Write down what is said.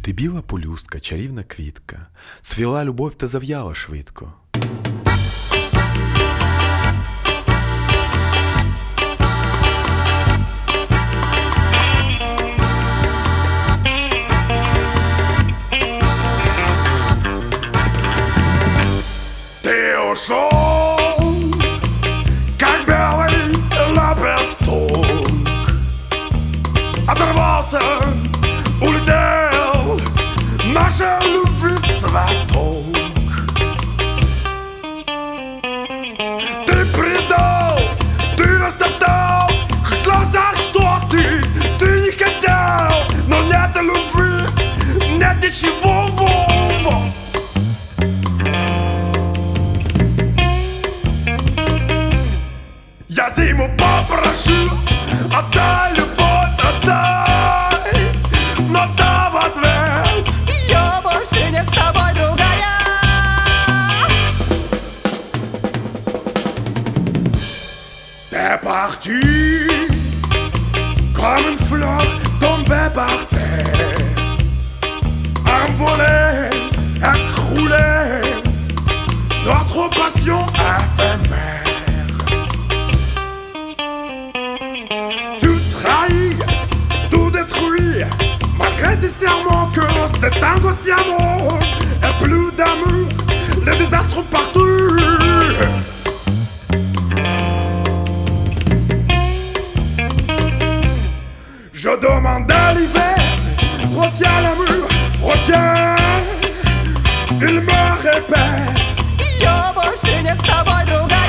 Ти біла полюстка, чарівна квітка, цвіла любов та зав'яла швидко. Ты ушел, как белый лепесток, оторвался, улетел наша любви цветок. Ты предал, ты растоптал, хотел за что ты не хотел, но нет любви, нет ничего. Я зиму попрошу, отдай любовь, отдай, но да в ответ Я больше не с тобой, другая. T'es parti comme une fleur tombée par terre, envolée, écroulée, notre passion éphémère. Tu trahis, tout détruit, malgré tes serments que c'est inconsciemment. Et plus d'amour, les désastres partout. Je demande à l'hiver, retiens l'amour, retiens. Il me répète, Я больше не с тобой, другая.